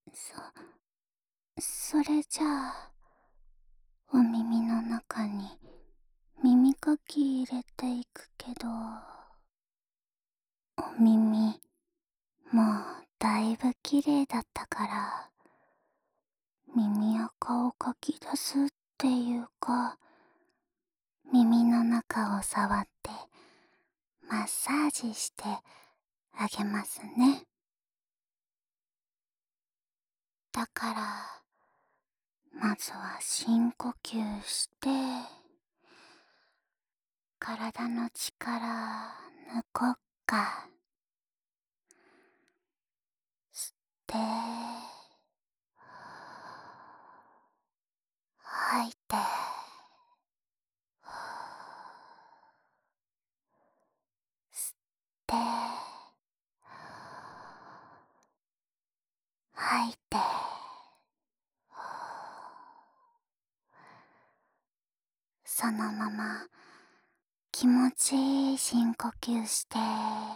それじゃあ、お耳の中に耳かき入れていくけど、お耳、もうだいぶ綺麗だったから、耳垢をかき出すっていうか、耳の中を触ってマッサージしてあげますね。だから、まずは深呼吸して、体の力抜こっか。吸って、吐いて、吸って、吐いて、そのまま気持ちいい深呼吸して、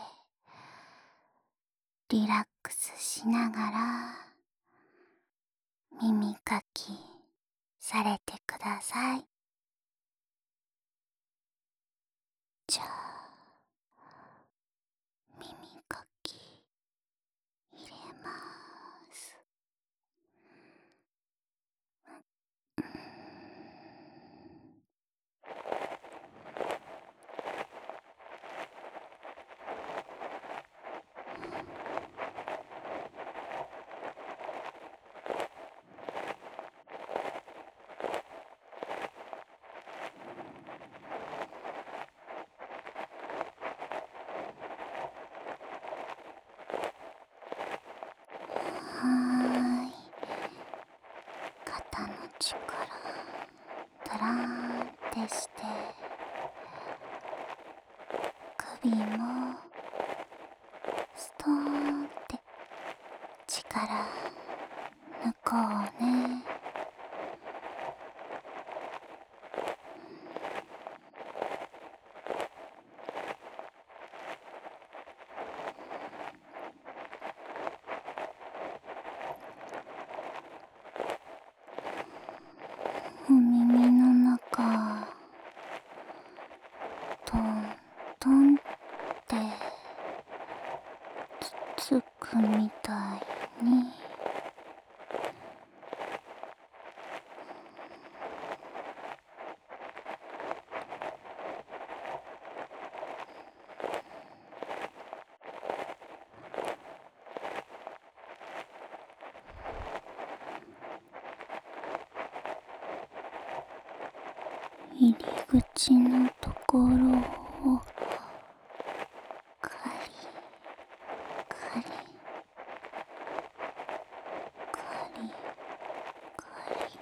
リラックスしながら耳かきされてください。じゃあ、耳かき入れます。はーい。肩の力、だらーってして、首もストーンって力抜こうね。お耳の中、トントンってつくみたいに。入り口のところをカリカリカリカリ。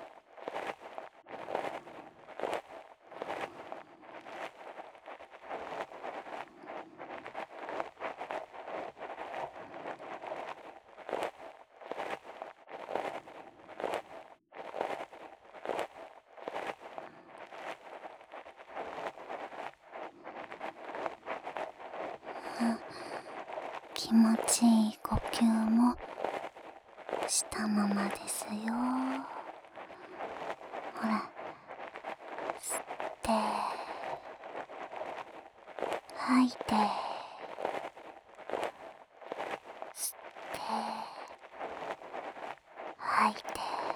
気持ちいい呼吸もしたままですよ。ほら、吸って吐いて、吸って吐いて。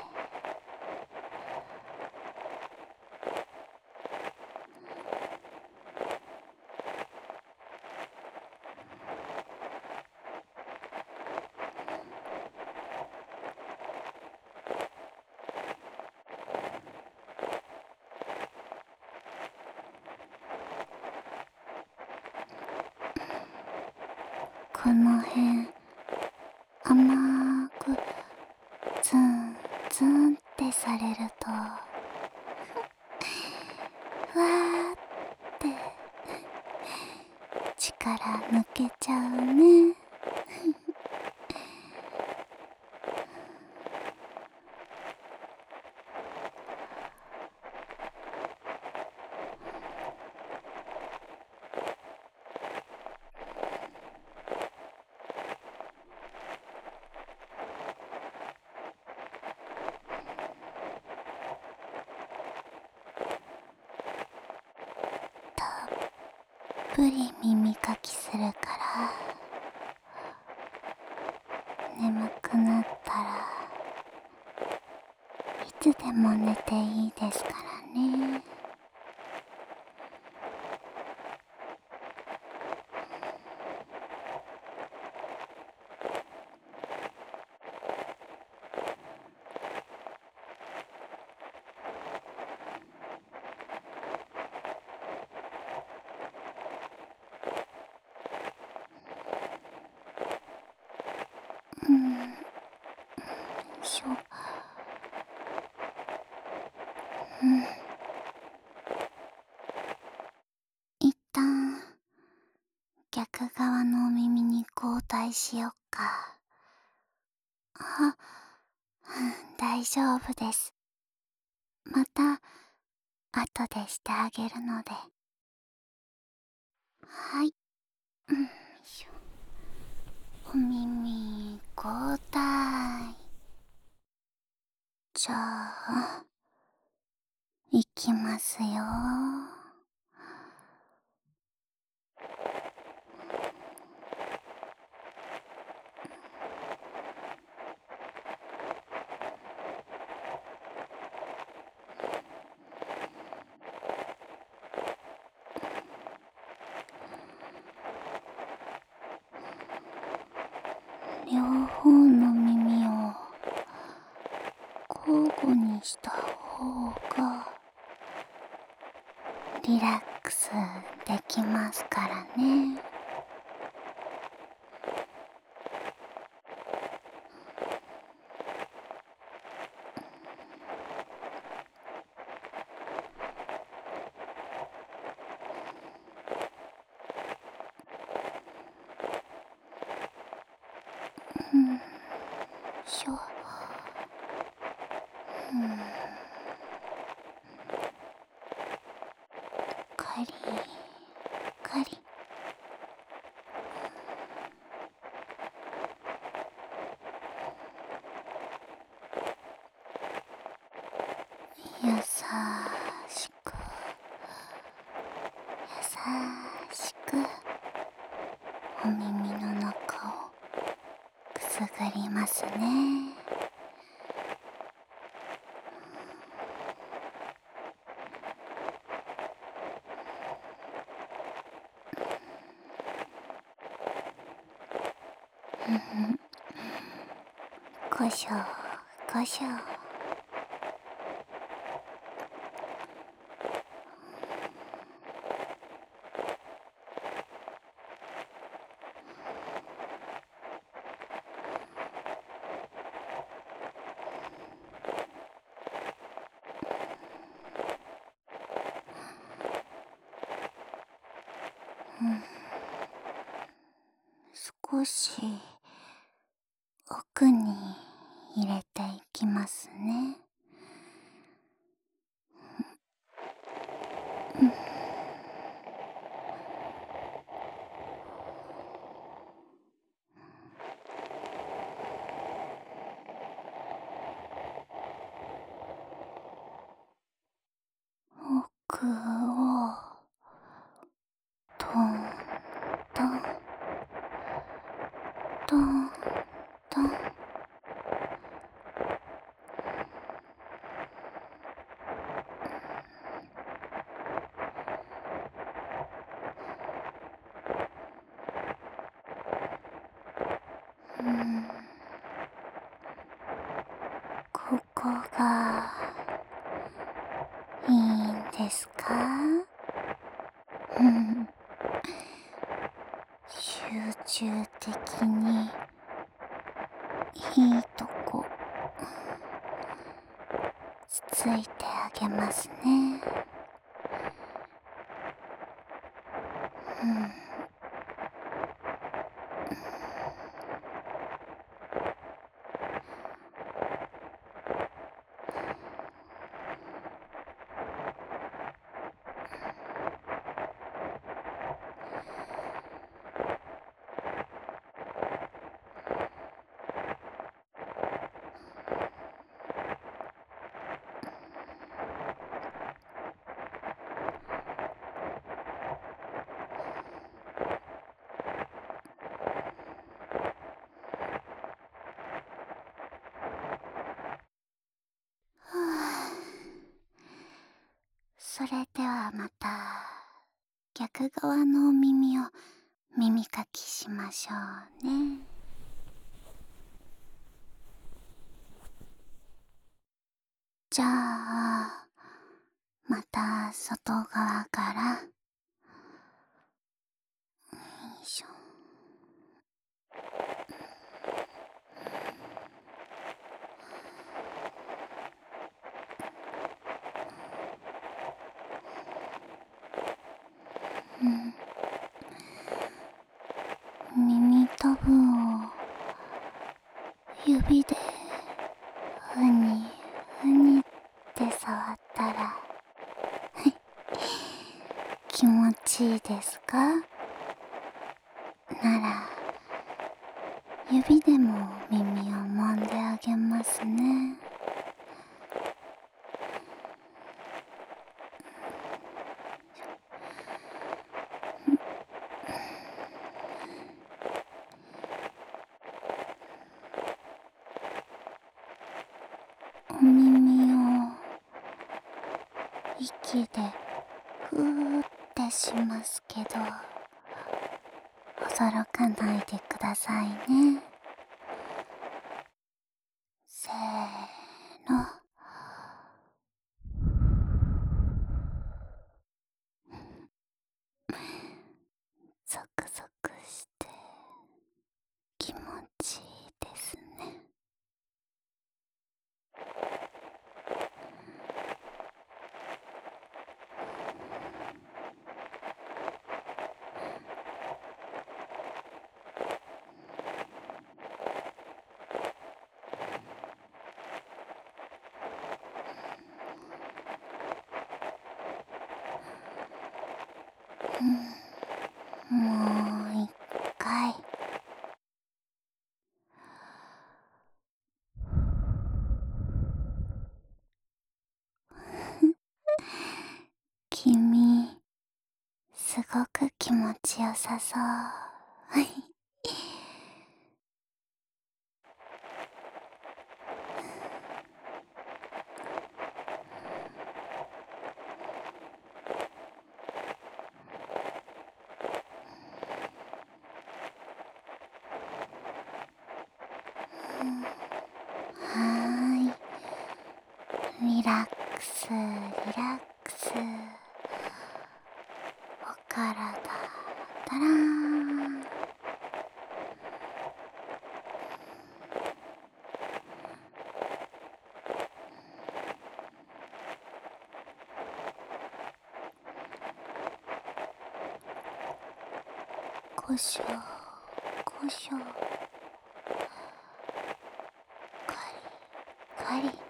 この辺甘くツンツンってされると、ふわーって力抜けちゃうね。 ぷり耳かきするから、眠くなったらいつでも寝ていいですからね。よいしょ。一旦逆側のお耳に交代しよっか。あ、大丈夫です。また後でしてあげるので。はい。よいしょ。お耳交代。じゃあいきますよ。両方の耳を交互にした方がリラックスできますからね。よいしょ。カリカリ。優しく優しくお耳の中をくすぐりますね。ごしょごしょ。少し奥に入れていきますね。奥をトントントントン。ここがいいんですか？集中的にいいとこつついてあげますね。 それではまた逆側のお耳を耳かきしましょうね。じゃあまた外側からよいしょ。うん、耳たぶを指でふにふにって触ったら気持ちいいですか？なら指でも耳を揉んであげますね。お耳を息でふーってしますけど驚かないでくださいね。せーの。ゾクゾクして気持ちいいですね。もう一回。君すごく気持ちよさそう。はーい、リラックスリラックス。お体だらーん。こしょこしょ、カリカリ。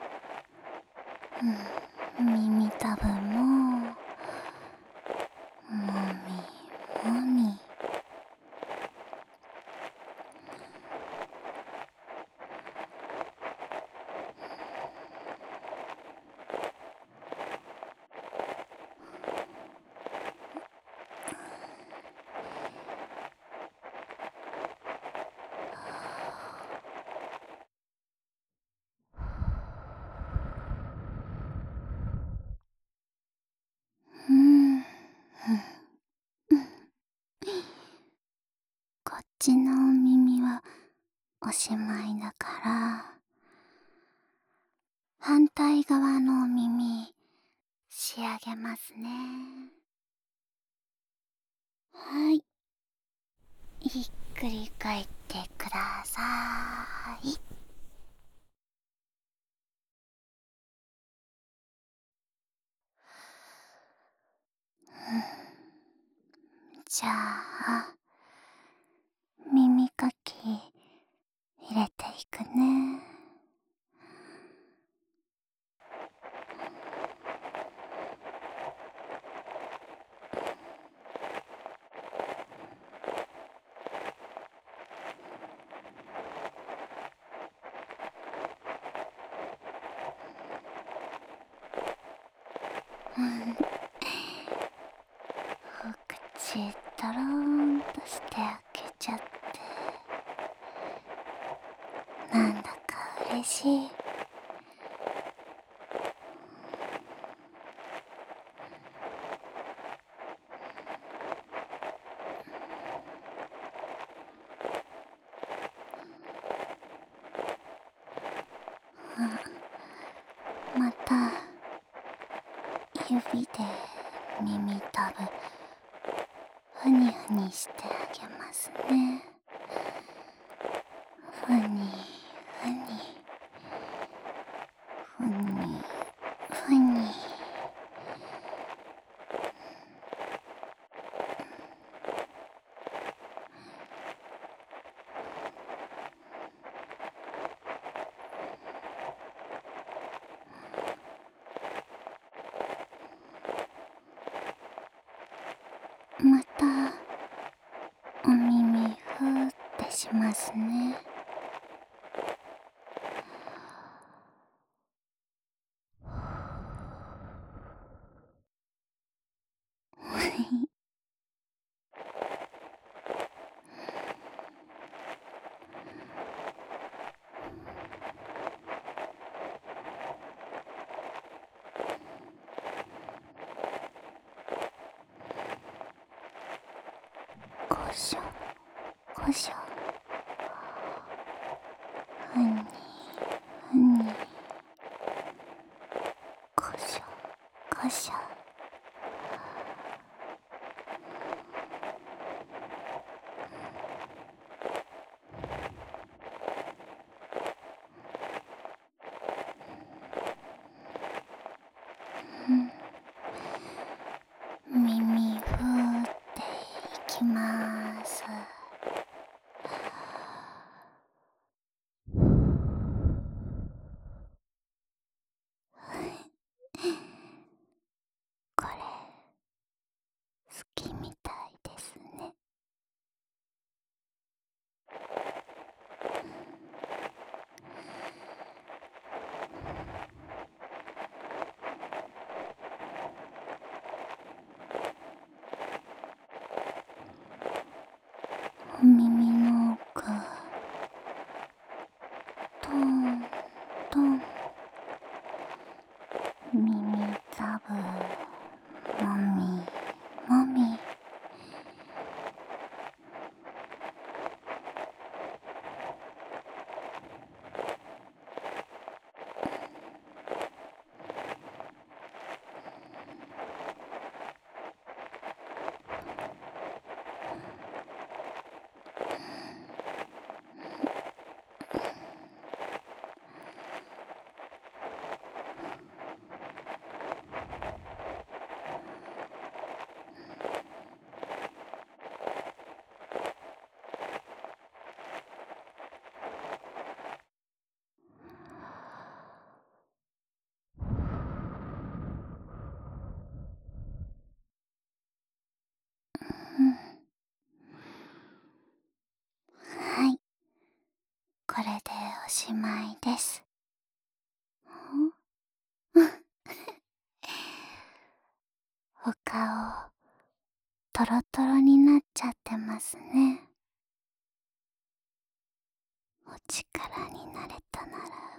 耳たぶももみもみ。うん、こっちのお耳はおしまいだから反対側のお耳仕上げますね。はい、ゆっくり帰ってください。じゃあ耳かき入れていくね。お口ドローンとして開けちゃって、なんだか嬉しい。 また指で耳たぶふにふにしてあげますね。ふにふにふにふに。またお耳ふーってしますね。こしょこしょ。ふにふに。こしょこしょ。耳ふーっていきまーす。これ好きみたいですね。お耳の奥トントン。耳たぶもみもみ。はい、これでおしまいです。お顔トロトロになっちゃってますね。お力になれたなら